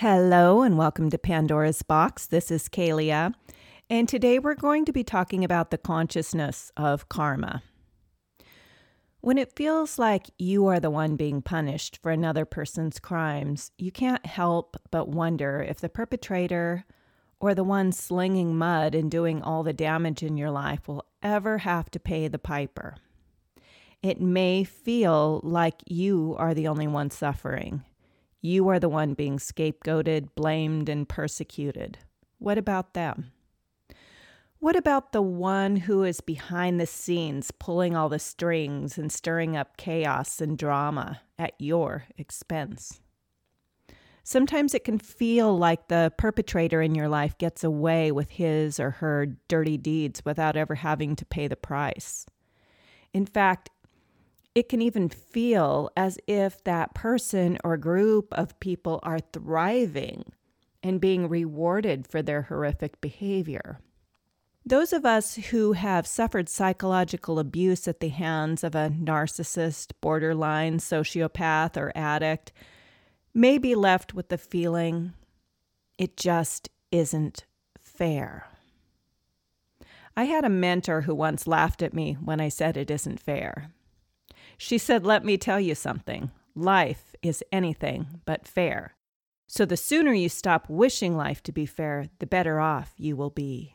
Hello and welcome to Pandora's Box. This is Kalia, and today we're going to be talking about the consciousness of karma. When it feels like you are the one being punished for another person's crimes, you can't help but wonder if the perpetrator or the one slinging mud and doing all the damage in your life will ever have to pay the piper. It may feel like you are the only one suffering. You are the one being scapegoated, blamed, and persecuted. What about them? What about the one who is behind the scenes, pulling all the strings and stirring up chaos and drama at your expense? Sometimes it can feel like the perpetrator in your life gets away with his or her dirty deeds without ever having to pay the price. In fact, it can even feel as if that person or group of people are thriving and being rewarded for their horrific behavior. Those of us who have suffered psychological abuse at the hands of a narcissist, borderline, sociopath, or addict may be left with the feeling, it just isn't fair. I had a mentor who once laughed at me when I said it isn't fair. She said, "Let me tell you something. Life is anything but fair. So the sooner you stop wishing life to be fair, the better off you will be."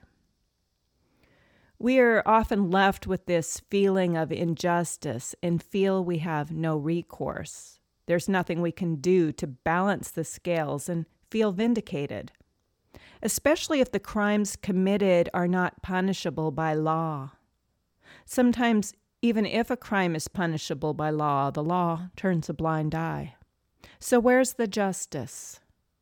We are often left with this feeling of injustice and feel we have no recourse. There's nothing we can do to balance the scales and feel vindicated, especially if the crimes committed are not punishable by law. Sometimes even if a crime is punishable by law, the law turns a blind eye. So where's the justice?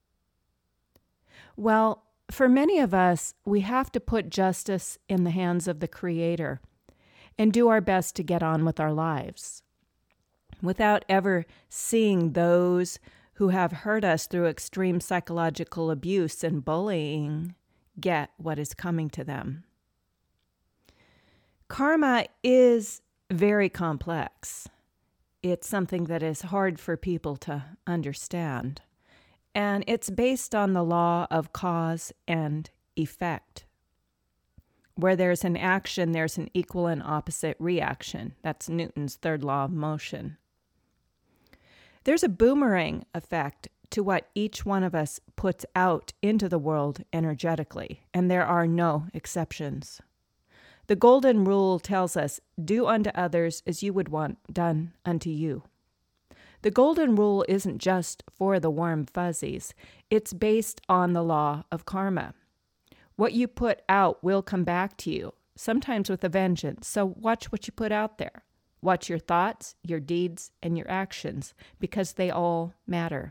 Well, for many of us, we have to put justice in the hands of the Creator and do our best to get on with our lives without ever seeing those who have hurt us through extreme psychological abuse and bullying get what is coming to them. Karma is very complex. It's something that is hard for people to understand. And it's based on the law of cause and effect. Where there's an action, there's an equal and opposite reaction. That's Newton's third law of motion. There's a boomerang effect to what each one of us puts out into the world energetically, and there are no exceptions. The golden rule tells us, do unto others as you would want done unto you. The golden rule isn't just for the warm fuzzies. It's based on the law of karma. What you put out will come back to you, sometimes with a vengeance. So watch what you put out there. Watch your thoughts, your deeds, and your actions, because they all matter.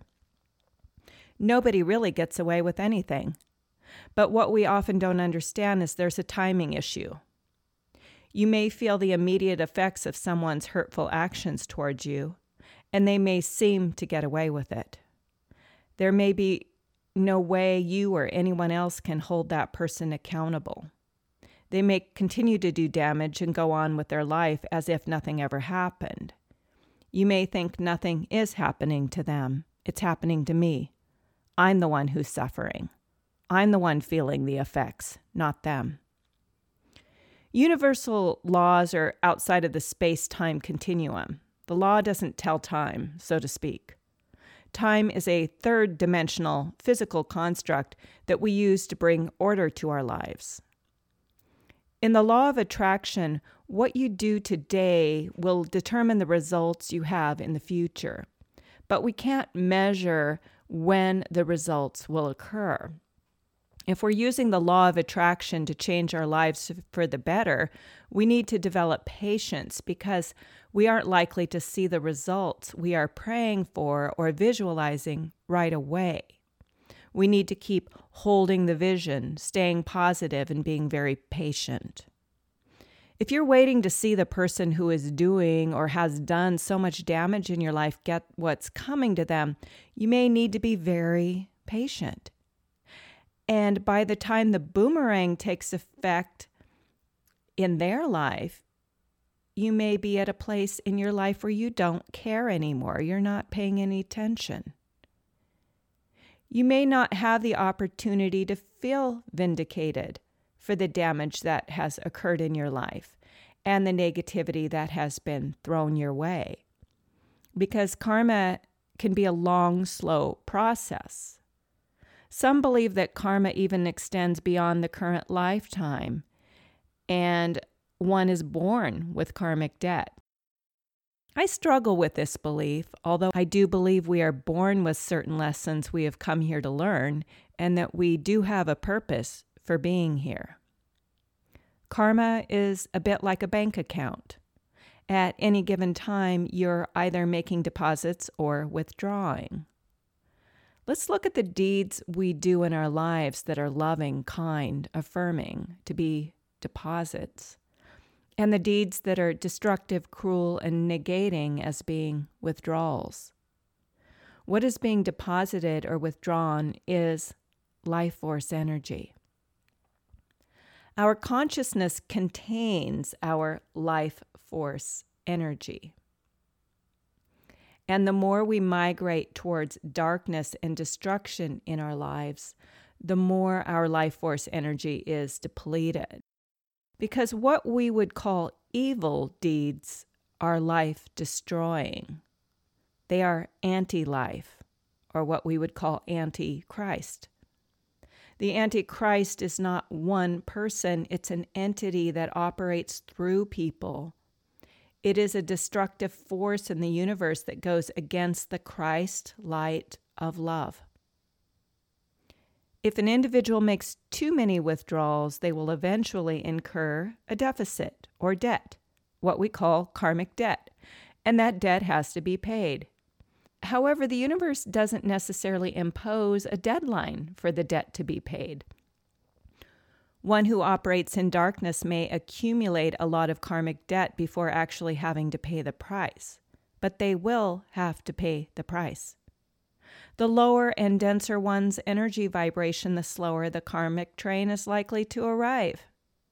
Nobody really gets away with anything. But what we often don't understand is there's a timing issue. You may feel the immediate effects of someone's hurtful actions towards you, and they may seem to get away with it. There may be no way you or anyone else can hold that person accountable. They may continue to do damage and go on with their life as if nothing ever happened. You may think nothing is happening to them. It's happening to me. I'm the one who's suffering. I'm the one feeling the effects, not them. Universal laws are outside of the space-time continuum. The law doesn't tell time, so to speak. Time is a third-dimensional physical construct that we use to bring order to our lives. In the law of attraction, what you do today will determine the results you have in the future. But we can't measure when the results will occur. If we're using the law of attraction to change our lives for the better, we need to develop patience because we aren't likely to see the results we are praying for or visualizing right away. We need to keep holding the vision, staying positive, and being very patient. If you're waiting to see the person who is doing or has done so much damage in your life get what's coming to them, you may need to be very patient. And by the time the boomerang takes effect in their life, you may be at a place in your life where you don't care anymore. You're not paying any attention. You may not have the opportunity to feel vindicated for the damage that has occurred in your life and the negativity that has been thrown your way, because karma can be a long, slow process. Some believe that karma even extends beyond the current lifetime, and one is born with karmic debt. I struggle with this belief, although I do believe we are born with certain lessons we have come here to learn, and that we do have a purpose for being here. Karma is a bit like a bank account. At any given time, you're either making deposits or withdrawing. Let's look at the deeds we do in our lives that are loving, kind, affirming, to be deposits, and the deeds that are destructive, cruel, and negating as being withdrawals. What is being deposited or withdrawn is life force energy. Our consciousness contains our life force energy. And the more we migrate towards darkness and destruction in our lives, the more our life force energy is depleted. Because what we would call evil deeds are life-destroying. They are anti-life, or what we would call anti-Christ. The Antichrist is not one person, it's an entity that operates through people. It is a destructive force in the universe that goes against the Christ light of love. If an individual makes too many withdrawals, they will eventually incur a deficit or debt, what we call karmic debt, and that debt has to be paid. However, the universe doesn't necessarily impose a deadline for the debt to be paid. One who operates in darkness may accumulate a lot of karmic debt before actually having to pay the price, but they will have to pay the price. The lower and denser one's energy vibration, the slower the karmic train is likely to arrive.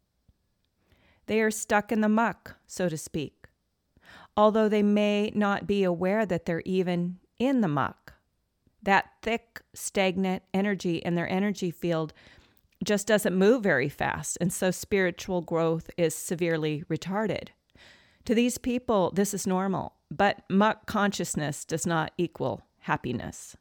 They are stuck in the muck, so to speak, although they may not be aware that they're even in the muck. That thick, stagnant energy in their energy field just doesn't move very fast, and so spiritual growth is severely retarded. To these people, this is normal, but muck consciousness does not equal happiness.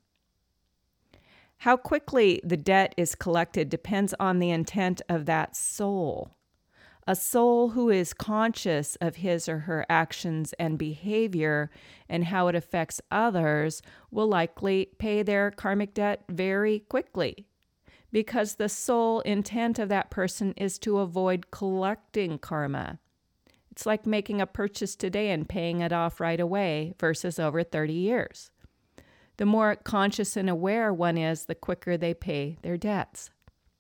How quickly the debt is collected depends on the intent of that soul. A soul who is conscious of his or her actions and behavior and how it affects others will likely pay their karmic debt very quickly, because the sole intent of that person is to avoid collecting karma. It's like making a purchase today and paying it off right away versus over 30 years. The more conscious and aware one is, the quicker they pay their debts.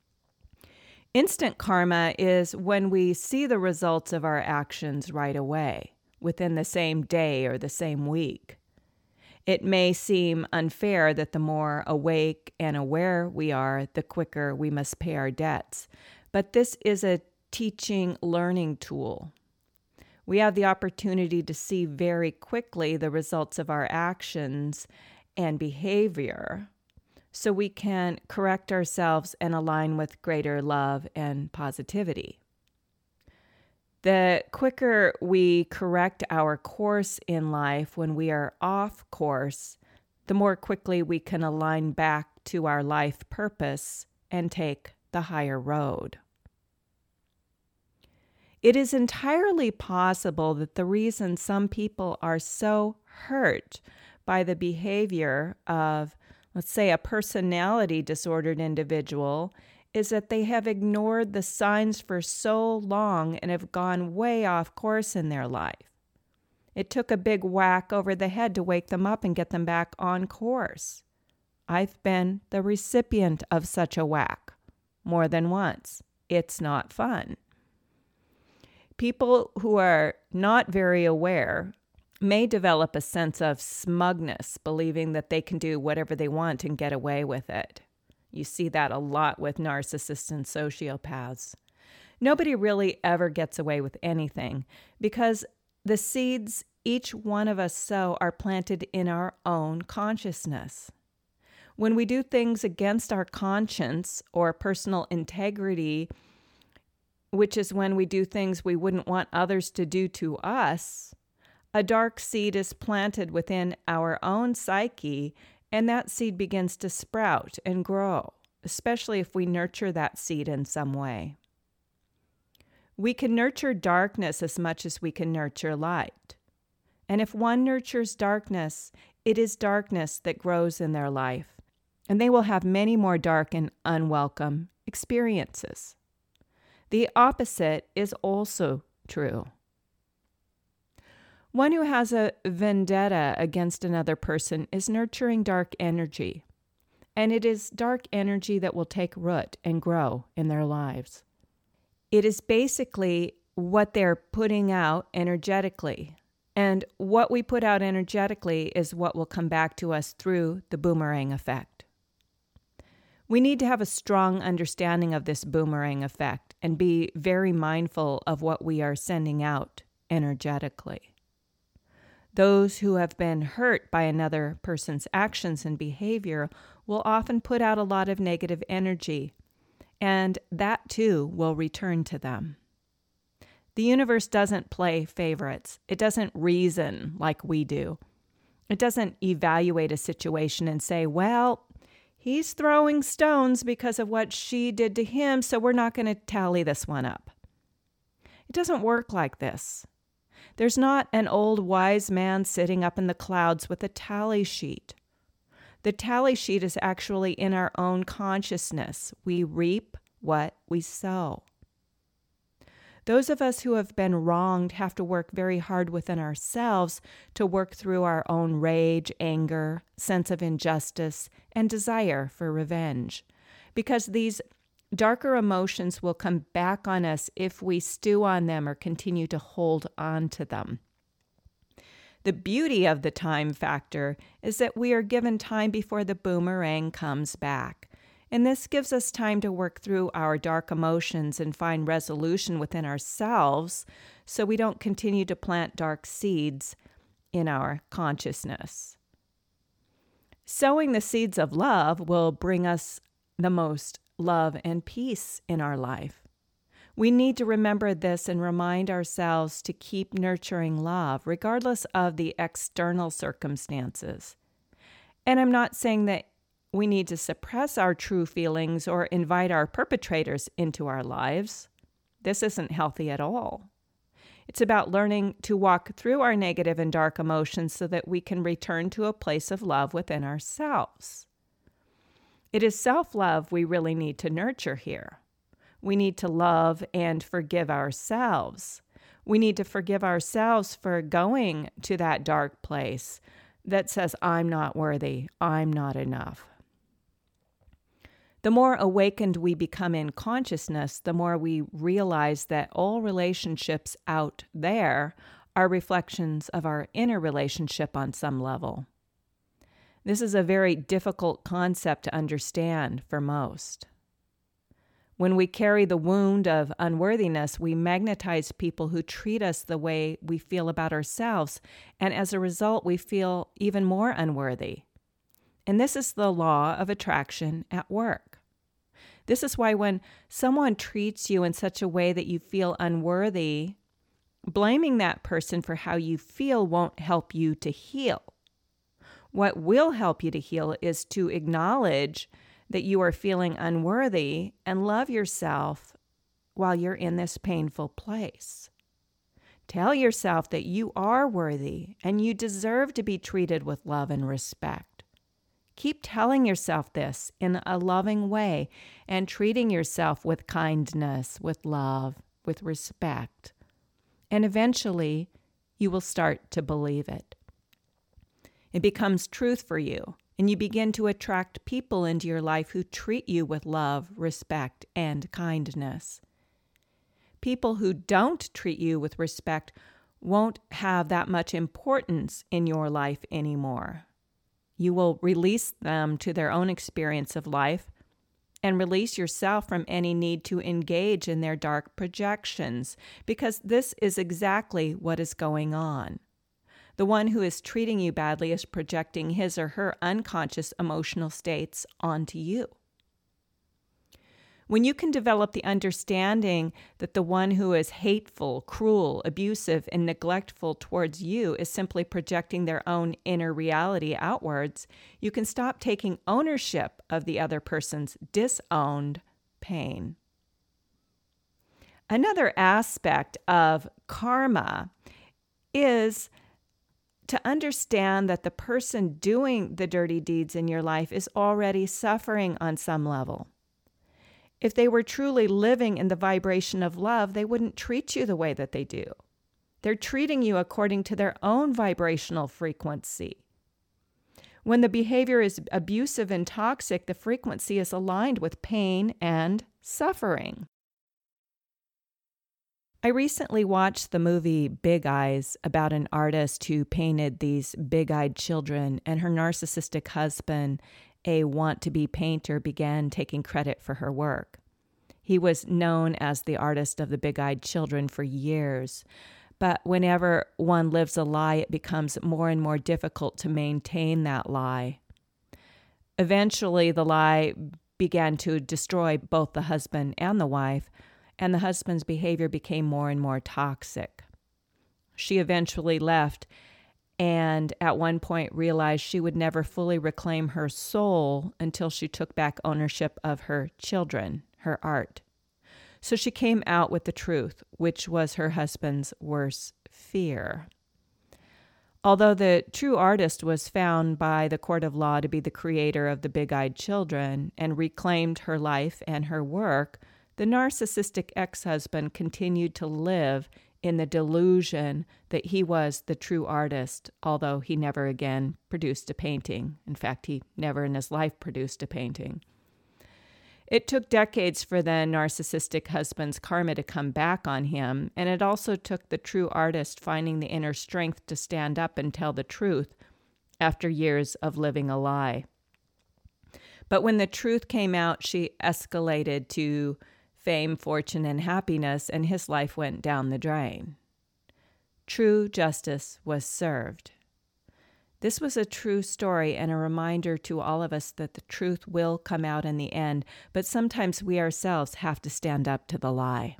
Instant karma is when we see the results of our actions right away, within the same day or the same week. It may seem unfair that the more awake and aware we are, the quicker we must pay our debts. But this is a teaching, learning tool. We have the opportunity to see very quickly the results of our actions and behavior, so we can correct ourselves and align with greater love and positivity. The quicker we correct our course in life when we are off course, the more quickly we can align back to our life purpose and take the higher road. It is entirely possible that the reason some people are so hurt by the behavior of, let's say, a personality disordered individual is that they have ignored the signs for so long and have gone way off course in their life. It took a big whack over the head to wake them up and get them back on course. I've been the recipient of such a whack more than once. It's not fun. People who are not very aware may develop a sense of smugness, believing that they can do whatever they want and get away with it. You see that a lot with narcissists and sociopaths. Nobody really ever gets away with anything because the seeds each one of us sow are planted in our own consciousness. When we do things against our conscience or personal integrity, which is when we do things we wouldn't want others to do to us, a dark seed is planted within our own psyche, and that seed begins to sprout and grow, especially if we nurture that seed in some way. We can nurture darkness as much as we can nurture light. And if one nurtures darkness, it is darkness that grows in their life, and they will have many more dark and unwelcome experiences. The opposite is also true. One who has a vendetta against another person is nurturing dark energy, and it is dark energy that will take root and grow in their lives. It is basically what they're putting out energetically, and what we put out energetically is what will come back to us through the boomerang effect. We need to have a strong understanding of this boomerang effect and be very mindful of what we are sending out energetically. Those who have been hurt by another person's actions and behavior will often put out a lot of negative energy, and that too will return to them. The universe doesn't play favorites. It doesn't reason like we do. It doesn't evaluate a situation and say, well, he's throwing stones because of what she did to him, so we're not going to tally this one up. It doesn't work like this. There's not an old wise man sitting up in the clouds with a tally sheet. The tally sheet is actually in our own consciousness. We reap what we sow. Those of us who have been wronged have to work very hard within ourselves to work through our own rage, anger, sense of injustice, and desire for revenge, because these darker emotions will come back on us if we stew on them or continue to hold on to them. The beauty of the time factor is that we are given time before the boomerang comes back. And this gives us time to work through our dark emotions and find resolution within ourselves so we don't continue to plant dark seeds in our consciousness. Sowing the seeds of love will bring us the most love and peace in our life. We need to remember this and remind ourselves to keep nurturing love, regardless of the external circumstances. And I'm not saying that we need to suppress our true feelings or invite our perpetrators into our lives. This isn't healthy at all. It's about learning to walk through our negative and dark emotions so that we can return to a place of love within ourselves. It is self-love we really need to nurture here. We need to love and forgive ourselves. We need to forgive ourselves for going to that dark place that says, I'm not worthy, I'm not enough. The more awakened we become in consciousness, the more we realize that all relationships out there are reflections of our inner relationship on some level. This is a very difficult concept to understand for most. When we carry the wound of unworthiness, we magnetize people who treat us the way we feel about ourselves, and as a result, we feel even more unworthy. And this is the law of attraction at work. This is why when someone treats you in such a way that you feel unworthy, blaming that person for how you feel won't help you to heal. What will help you to heal is to acknowledge that you are feeling unworthy and love yourself while you're in this painful place. Tell yourself that you are worthy and you deserve to be treated with love and respect. Keep telling yourself this in a loving way and treating yourself with kindness, with love, with respect. And eventually, you will start to believe it. It becomes truth for you, and you begin to attract people into your life who treat you with love, respect, and kindness. People who don't treat you with respect won't have that much importance in your life anymore. You will release them to their own experience of life and release yourself from any need to engage in their dark projections, because this is exactly what is going on. The one who is treating you badly is projecting his or her unconscious emotional states onto you. When you can develop the understanding that the one who is hateful, cruel, abusive, and neglectful towards you is simply projecting their own inner reality outwards, you can stop taking ownership of the other person's disowned pain. Another aspect of karma is to understand that the person doing the dirty deeds in your life is already suffering on some level. If they were truly living in the vibration of love, they wouldn't treat you the way that they do. They're treating you according to their own vibrational frequency. When the behavior is abusive and toxic, the frequency is aligned with pain and suffering. I recently watched the movie Big Eyes about an artist who painted these big-eyed children, and her narcissistic husband, a want-to-be painter, began taking credit for her work. He was known as the artist of the big-eyed children for years, but whenever one lives a lie, it becomes more and more difficult to maintain that lie. Eventually, the lie began to destroy both the husband and the wife, and the husband's behavior became more and more toxic. She eventually left and at one point realized she would never fully reclaim her soul until she took back ownership of her children, her art. So she came out with the truth, which was her husband's worst fear. Although the true artist was found by the court of law to be the creator of the big-eyed children and reclaimed her life and her work, the narcissistic ex-husband continued to live in the delusion that he was the true artist, although he never again produced a painting. In fact, he never in his life produced a painting. It took decades for the narcissistic husband's karma to come back on him, and it also took the true artist finding the inner strength to stand up and tell the truth after years of living a lie. But when the truth came out, she escalated to fame, fortune, and happiness, and his life went down the drain. True justice was served. This was a true story and a reminder to all of us that the truth will come out in the end, but sometimes we ourselves have to stand up to the lie.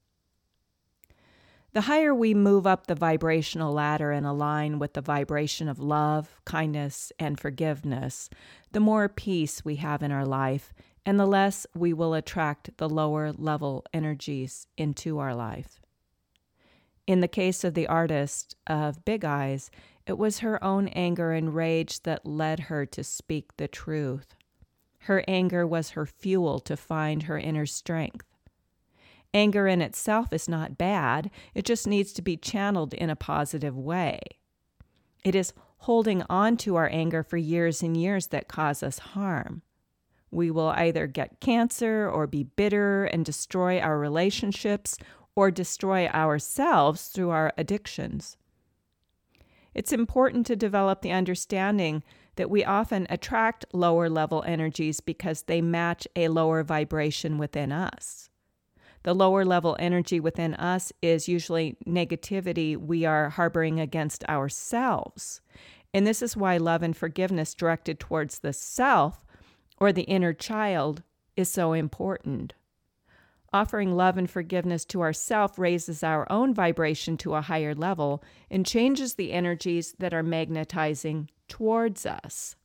The higher we move up the vibrational ladder and align with the vibration of love, kindness, and forgiveness, the more peace we have in our life, and the less we will attract the lower level energies into our life. In the case of the artist of Big Eyes, it was her own anger and rage that led her to speak the truth. Her anger was her fuel to find her inner strength. Anger in itself is not bad, it just needs to be channeled in a positive way. It is holding on to our anger for years and years that cause us harm. We will either get cancer or be bitter and destroy our relationships or destroy ourselves through our addictions. It's important to develop the understanding that we often attract lower level energies because they match a lower vibration within us. The lower level energy within us is usually negativity we are harboring against ourselves. And this is why love and forgiveness directed towards the self or the inner child is so important. Offering love and forgiveness to ourselves raises our own vibration to a higher level and changes the energies that are magnetizing towards us.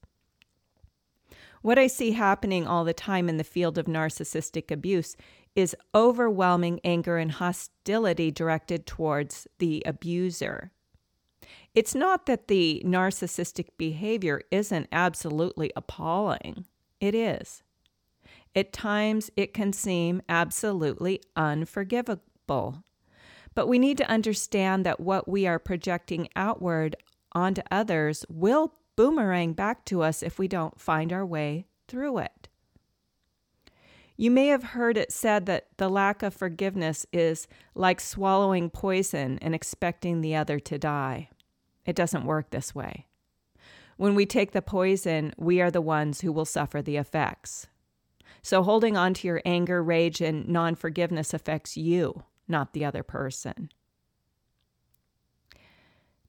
What I see happening all the time in the field of narcissistic abuse is overwhelming anger and hostility directed towards the abuser. It's not that the narcissistic behavior isn't absolutely appalling. It is. At times, it can seem absolutely unforgivable. But we need to understand that what we are projecting outward onto others will boomerang back to us if we don't find our way through it. You may have heard it said that the lack of forgiveness is like swallowing poison and expecting the other to die. It doesn't work this way. When we take the poison, we are the ones who will suffer the effects. So holding on to your anger, rage, and non-forgiveness affects you, not the other person.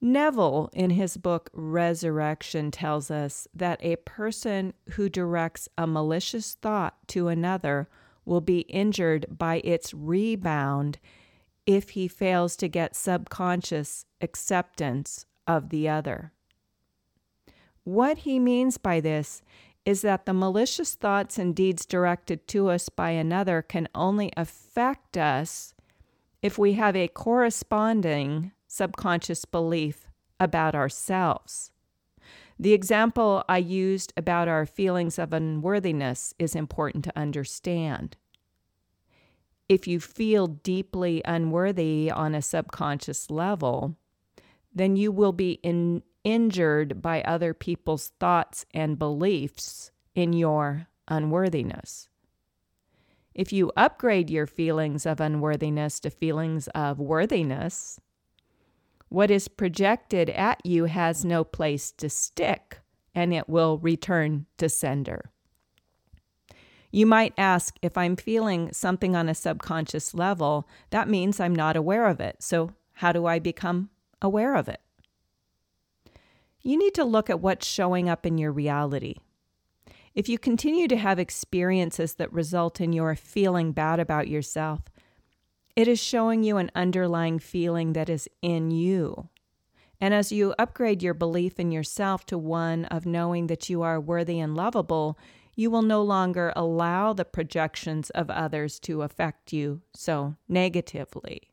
Neville, in his book Resurrection, tells us that a person who directs a malicious thought to another will be injured by its rebound if he fails to get subconscious acceptance of the other. What he means by this is that the malicious thoughts and deeds directed to us by another can only affect us if we have a corresponding subconscious belief about ourselves. The example I used about our feelings of unworthiness is important to understand. If you feel deeply unworthy on a subconscious level, then you will be injured by other people's thoughts and beliefs in your unworthiness. If you upgrade your feelings of unworthiness to feelings of worthiness, what is projected at you has no place to stick, and it will return to sender. You might ask, if I'm feeling something on a subconscious level, that means I'm not aware of it. So how do I become aware of it? You need to look at what's showing up in your reality. If you continue to have experiences that result in your feeling bad about yourself, it is showing you an underlying feeling that is in you. And as you upgrade your belief in yourself to one of knowing that you are worthy and lovable, you will no longer allow the projections of others to affect you so negatively.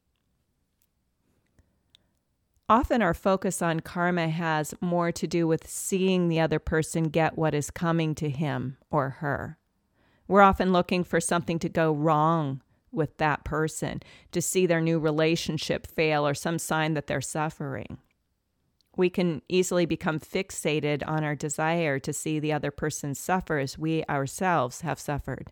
Often our focus on karma has more to do with seeing the other person get what is coming to him or her. We're often looking for something to go wrong with that person, to see their new relationship fail or some sign that they're suffering. We can easily become fixated on our desire to see the other person suffer as we ourselves have suffered.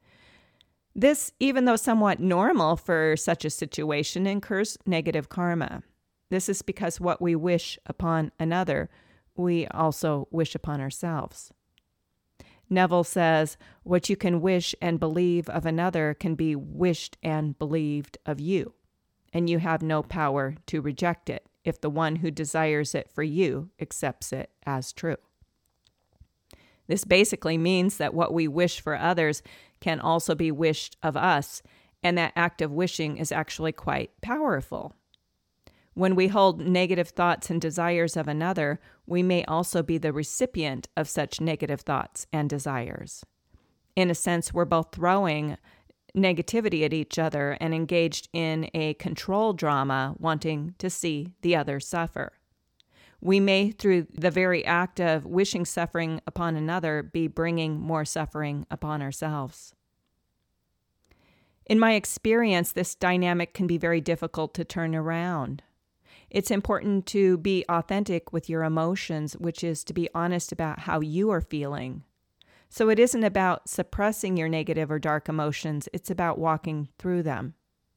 This, even though somewhat normal for such a situation, incurs negative karma. This is because what we wish upon another, we also wish upon ourselves. Neville says, what you can wish and believe of another can be wished and believed of you, and you have no power to reject it if the one who desires it for you accepts it as true. This basically means that what we wish for others can also be wished of us, and that act of wishing is actually quite powerful. When we hold negative thoughts and desires of another, we may also be the recipient of such negative thoughts and desires. In a sense, we're both throwing negativity at each other and engaged in a control drama, wanting to see the other suffer. We may, through the very act of wishing suffering upon another, be bringing more suffering upon ourselves. In my experience, this dynamic can be very difficult to turn around. It's important to be authentic with your emotions, which is to be honest about how you are feeling. So it isn't about suppressing your negative or dark emotions, it's about walking through them.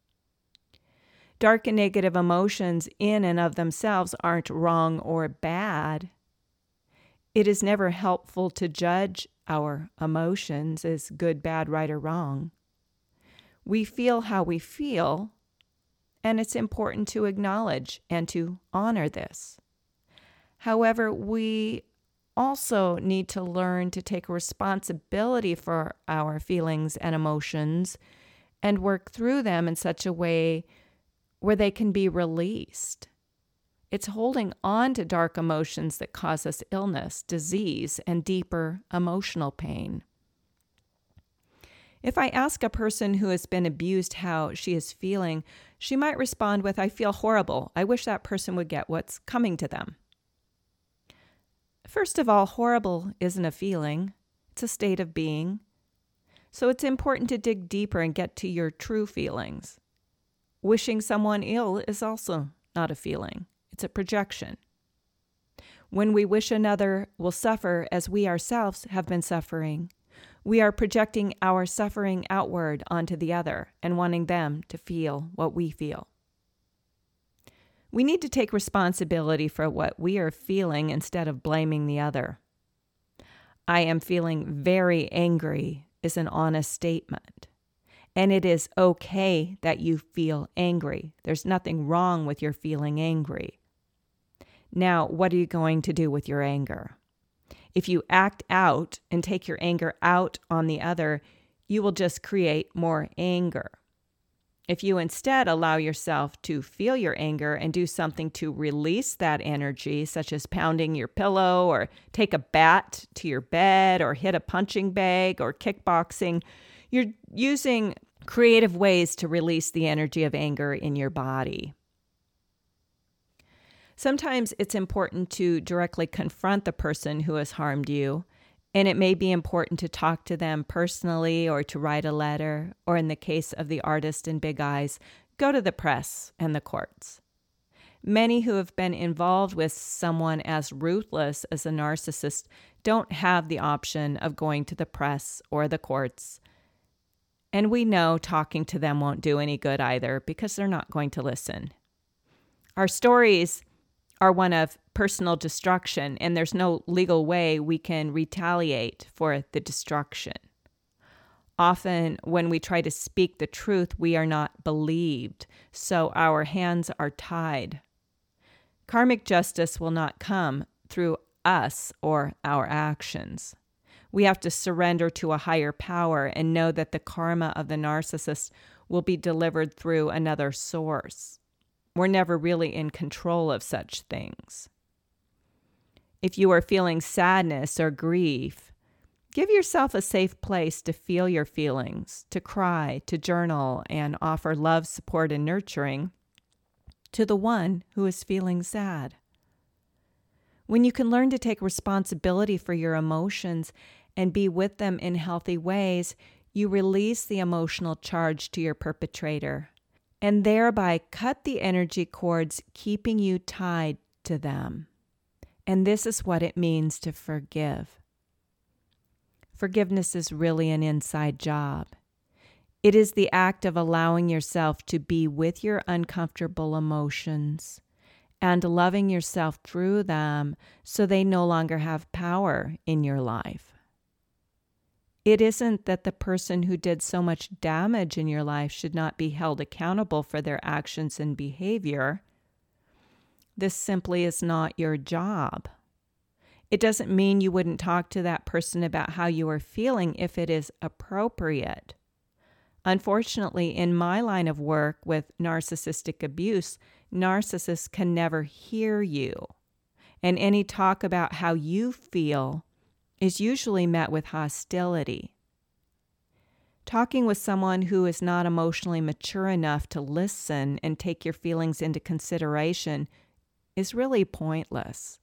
Dark and negative emotions in and of themselves aren't wrong or bad. It is never helpful to judge our emotions as good, bad, right, or wrong. We feel how we feel, and it's important to acknowledge and to honor this. However, we also need to learn to take responsibility for our feelings and emotions and work through them in such a way where they can be released. It's holding on to dark emotions that cause us illness, disease, and deeper emotional pain. If I ask a person who has been abused how she is feeling, she might respond with, I feel horrible. I wish that person would get what's coming to them. First of all, horrible isn't a feeling. It's a state of being. So it's important to dig deeper and get to your true feelings. Wishing someone ill is also not a feeling. It's a projection. When we wish another will suffer as we ourselves have been suffering, we are projecting our suffering outward onto the other and wanting them to feel what we feel. We need to take responsibility for what we are feeling instead of blaming the other. I am feeling very angry is an honest statement. And it is okay that you feel angry. There's nothing wrong with your feeling angry. Now, what are you going to do with your anger? If you act out and take your anger out on the other, you will just create more anger. If you instead allow yourself to feel your anger and do something to release that energy, such as pounding your pillow or take a bat to your bed or hit a punching bag or kickboxing, you're using creative ways to release the energy of anger in your body. Sometimes it's important to directly confront the person who has harmed you, and it may be important to talk to them personally or to write a letter, or in the case of the artist in Big Eyes, go to the press and the courts. Many who have been involved with someone as ruthless as a narcissist don't have the option of going to the press or the courts. And we know talking to them won't do any good either because they're not going to listen. Our stories are one of personal destruction, and there's no legal way we can retaliate for the destruction. Often, when we try to speak the truth, we are not believed, so our hands are tied. Karmic justice will not come through us or our actions. We have to surrender to a higher power and know that the karma of the narcissist will be delivered through another source. We're never really in control of such things. If you are feeling sadness or grief, give yourself a safe place to feel your feelings, to cry, to journal, and offer love, support, and nurturing to the one who is feeling sad. When you can learn to take responsibility for your emotions and be with them in healthy ways, you release the emotional charge to your perpetrator and thereby cut the energy cords keeping you tied to them. And this is what it means to forgive. Forgiveness is really an inside job. It is the act of allowing yourself to be with your uncomfortable emotions and loving yourself through them so they no longer have power in your life. It isn't that the person who did so much damage in your life should not be held accountable for their actions and behavior. This simply is not your job. It doesn't mean you wouldn't talk to that person about how you are feeling if it is appropriate. Unfortunately, in my line of work with narcissistic abuse, narcissists can never hear you, and any talk about how you feel is usually met with hostility. Talking with someone who is not emotionally mature enough to listen and take your feelings into consideration is really pointless.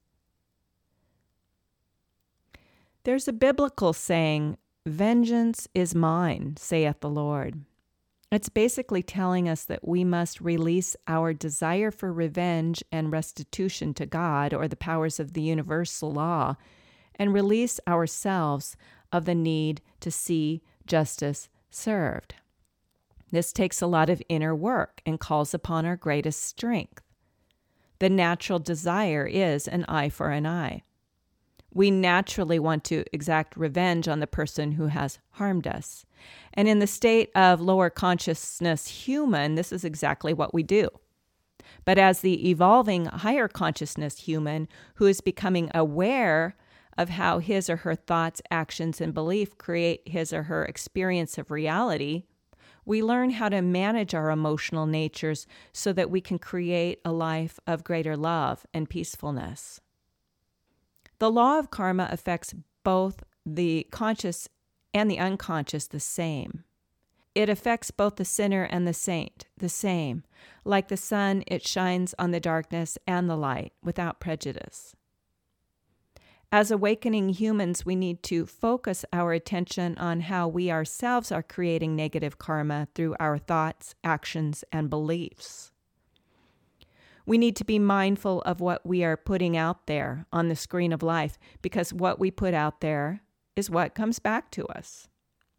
There's a biblical saying, "Vengeance is mine, saith the Lord." It's basically telling us that we must release our desire for revenge and restitution to God or the powers of the universal law, and release ourselves of the need to see justice served. This takes a lot of inner work and calls upon our greatest strength. The natural desire is an eye for an eye. We naturally want to exact revenge on the person who has harmed us. And in the state of lower consciousness human, this is exactly what we do. But as the evolving higher consciousness human who is becoming aware of how his or her thoughts, actions, and belief create his or her experience of reality, we learn how to manage our emotional natures so that we can create a life of greater love and peacefulness. The law of karma affects both the conscious and the unconscious the same. It affects both the sinner and the saint the same. Like the sun, it shines on the darkness and the light without prejudice. As awakening humans, we need to focus our attention on how we ourselves are creating negative karma through our thoughts, actions, and beliefs. We need to be mindful of what we are putting out there on the screen of life, because what we put out there is what comes back to us.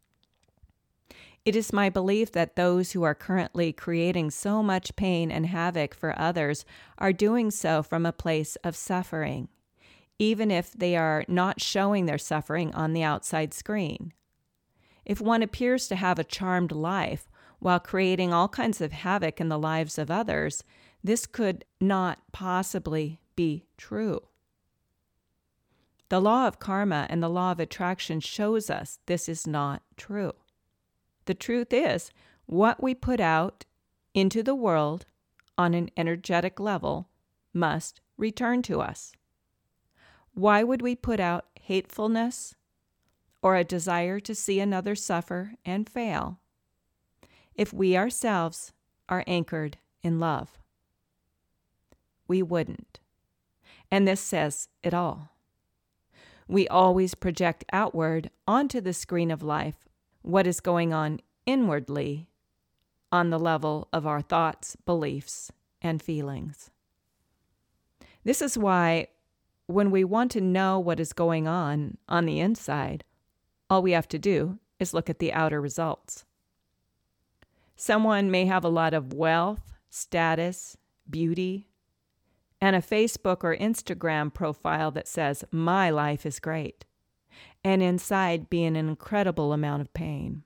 It is my belief that those who are currently creating so much pain and havoc for others are doing so from a place of suffering, even if they are not showing their suffering on the outside screen. If one appears to have a charmed life while creating all kinds of havoc in the lives of others, this could not possibly be true. The law of karma and the law of attraction shows us this is not true. The truth is, what we put out into the world on an energetic level must return to us. Why would we put out hatefulness or a desire to see another suffer and fail if we ourselves are anchored in love? We wouldn't. And this says it all. We always project outward onto the screen of life what is going on inwardly on the level of our thoughts, beliefs, and feelings. This is why when we want to know what is going on the inside, all we have to do is look at the outer results. Someone may have a lot of wealth, status, beauty, and a Facebook or Instagram profile that says, "My life is great," and inside be in an incredible amount of pain.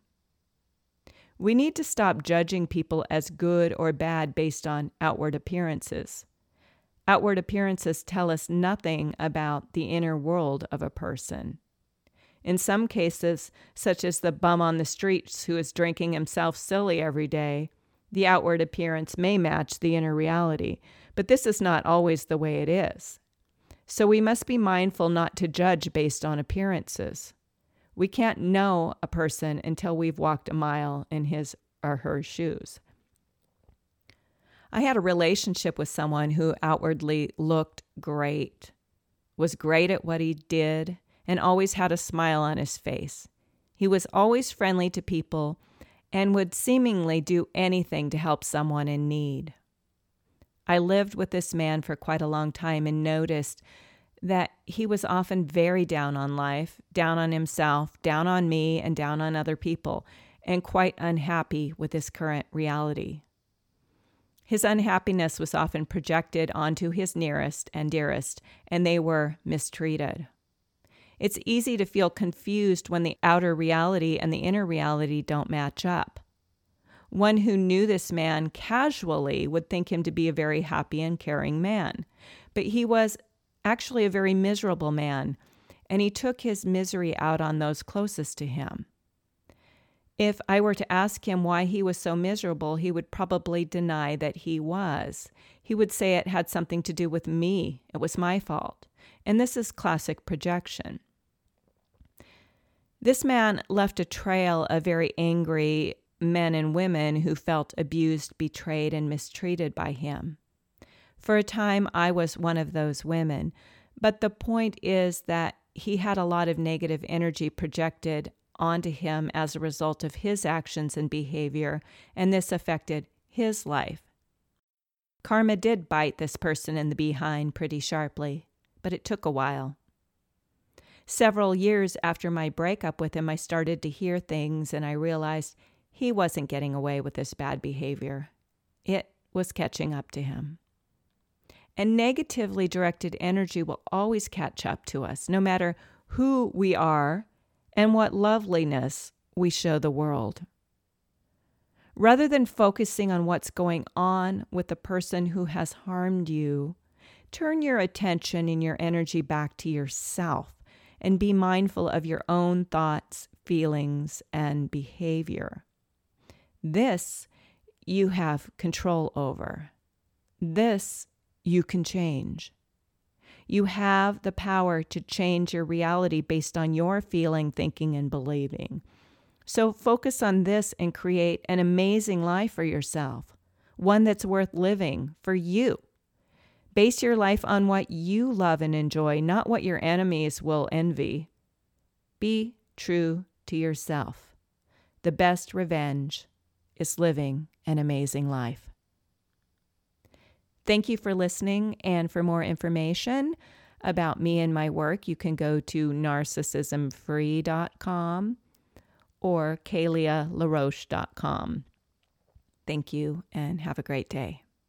We need to stop judging people as good or bad based on outward appearances. Outward appearances tell us nothing about the inner world of a person. In some cases, such as the bum on the streets who is drinking himself silly every day, the outward appearance may match the inner reality, but this is not always the way it is. So we must be mindful not to judge based on appearances. We can't know a person until we've walked a mile in his or her shoes. I had a relationship with someone who outwardly looked great, was great at what he did, and always had a smile on his face. He was always friendly to people and would seemingly do anything to help someone in need. I lived with this man for quite a long time and noticed that he was often very down on life, down on himself, down on me, and down on other people, and quite unhappy with his current reality. His unhappiness was often projected onto his nearest and dearest, and they were mistreated. It's easy to feel confused when the outer reality and the inner reality don't match up. One who knew this man casually would think him to be a very happy and caring man, but he was actually a very miserable man, and he took his misery out on those closest to him. If I were to ask him why he was so miserable, he would probably deny that he was. He would say it had something to do with me. It was my fault. And this is classic projection. This man left a trail of very angry men and women who felt abused, betrayed, and mistreated by him. For a time, I was one of those women, but the point is that he had a lot of negative energy projected onto him as a result of his actions and behavior, and this affected his life. Karma did bite this person in the behind pretty sharply, but it took a while. Several years after my breakup with him, I started to hear things, and I realized he wasn't getting away with this bad behavior. It was catching up to him. And negatively directed energy will always catch up to us, no matter who we are and what loveliness we show the world. Rather than focusing on what's going on with the person who has harmed you, turn your attention and your energy back to yourself and be mindful of your own thoughts, feelings, and behavior. This you have control over. This you can change. You have the power to change your reality based on your feeling, thinking, and believing. So focus on this and create an amazing life for yourself, one that's worth living for you. Base your life on what you love and enjoy, not what your enemies will envy. Be true to yourself. The best revenge is living an amazing life. Thank you for listening, and for more information about me and my work, you can go to narcissismfree.com or KaliaLaRoche.com. Thank you, and have a great day.